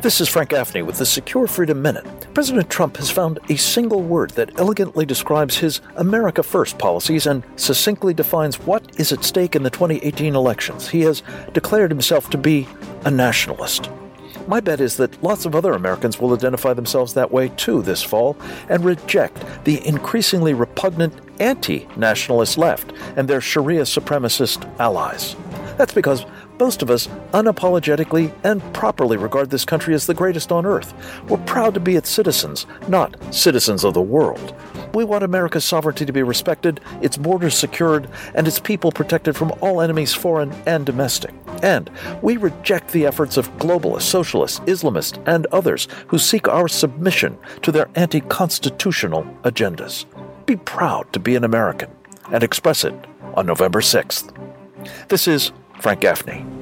This is Frank Gaffney with the Secure Freedom Minute. President Trump has found a single word that elegantly describes his America First policies and succinctly defines what is at stake in the 2018 elections. He has declared himself to be a nationalist. My bet is that lots of other Americans will identify themselves that way too this fall and reject the increasingly repugnant anti-nationalist left and their Sharia supremacist allies. That's because most of us unapologetically and properly regard this country as the greatest on earth. We're proud to be its citizens, not citizens of the world. We want America's sovereignty to be respected, its borders secured, and its people protected from all enemies, foreign and domestic. And we reject the efforts of globalists, socialists, Islamists, and others who seek our submission to their anti-constitutional agendas. Be proud to be an American and express it on November 6th. This is Frank Gaffney.